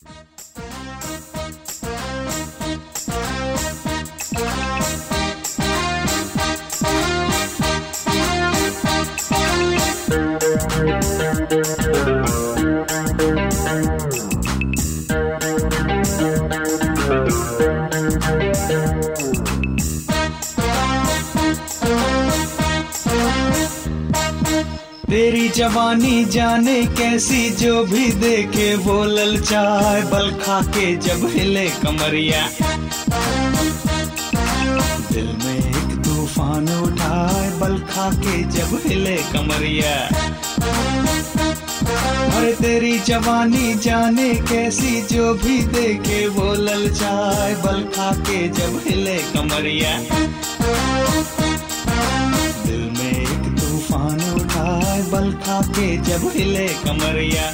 तेरी जवानी जाने कैसी, जो भी देखे वो ललचाए, बल खा के जब हिले कमरिया, दिल में एक तूफान उठाए, बल खा के जब हिले कमरिया। अरे तेरी जवानी जाने कैसी, जो भी देखे वो ललचाए, बल खा के जब हिले कमरिया, दिल में एक तूफान उठाए, बल खा के जब हिले कमरिया।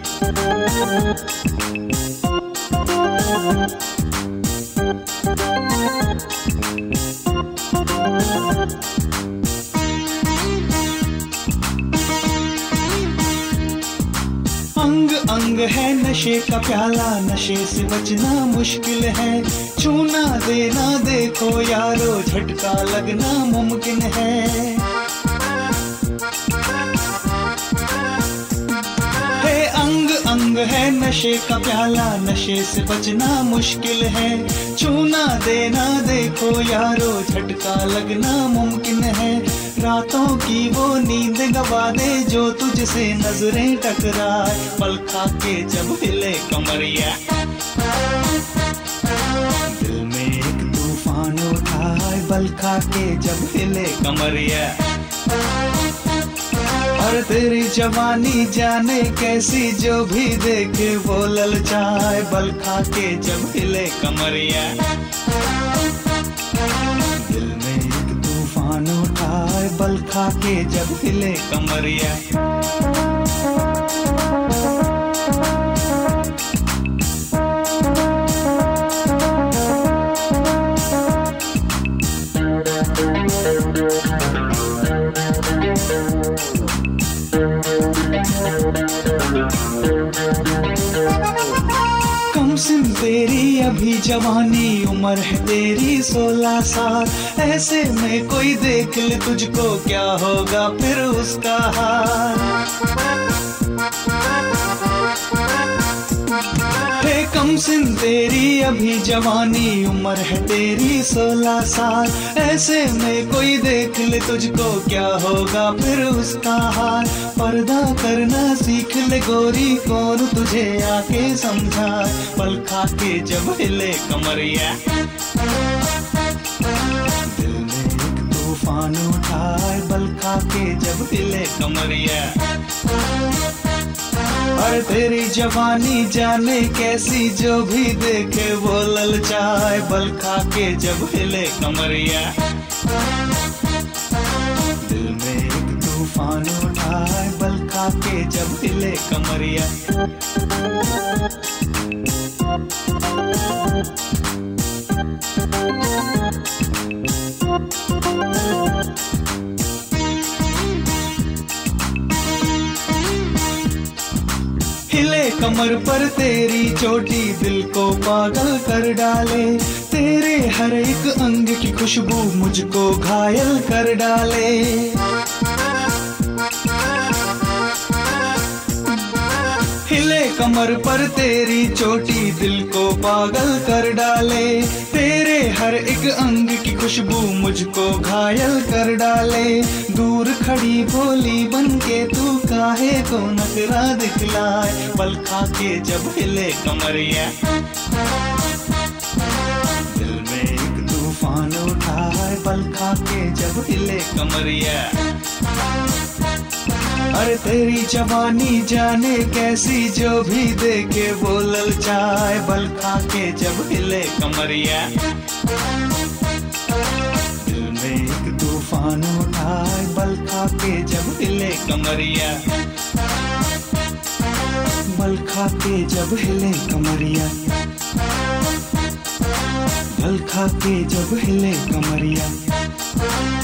अंग अंग है नशे का प्याला, नशे से बचना मुश्किल है, छूना देना देखो यारो, झटका लगना मुमकिन है। हे अंग अंग है नशे का प्याला, नशे से बचना मुश्किल है, छूना देना देखो यारो, झटका लगना मुमकिन है। रातों की वो नींद गवा दे जो तुझसे नजरें टकराए, पल खा के जब हिले कमरिया, दिल में एक तूफान उठाए, बल खा के जब हिले कमरिया। और तेरी जवानी जाने कैसी, जो भी देखे वो ललचाए, बल खा के जब हिले कमरिया, दिल में एक तूफान उठाए, बल खा के जब हिले कमरिया। कम सिन तेरी अभी जवानी, उम्र है तेरी 16 साल, ऐसे में कोई देख ले तुझको, क्या होगा फिर उसका हाल। हे कम सिन तेरी अभी जवानी, उम्र है तेरी 16 साल, ऐसे में कोई देख ले तुझको, क्या होगा फिर उसका हाल। पर्दा करना सीख ले गोरी, कौन तुझे आके समझाए, पल खा के जब हिले कमरिया, दिल में एक तूफान उठाए, बल खा के जब हिले कमरिया। और तेरी जवानी जाने कैसी, जो भी देखे वो ललचाए, बल खा के जब हिले कमरिया, दिल में एक तूफान उठाए, बल खा के जब हिले कमरिया। हिले कमर पर तेरी चोटी, दिल को पागल कर डाले, तेरे हर एक अंग की खुशबू मुझको घायल कर डाले। हिले कमर पर तेरी चोटी, दिल को पागल कर डाले, तेरे हर एक अंग की खुशबू मुझको घायल कर डाले। दूर खड़ी भोली बनके तू काहे को नखरा दिखलाए, पल खा के जब हिले कमरिया, दिल में एक तूफान उठाए, पल खा के जब हिले कमरिया। अरे तेरी जवानी जाने कैसी, जो भी देखे वो ललचाए, बल खा के जब हिले कमरिया, दिल में एक तूफान उठाए, बल खा के जब हिले कमरिया, बल खा के जब हिले कमरिया, बल खा के जब हिले कमरिया।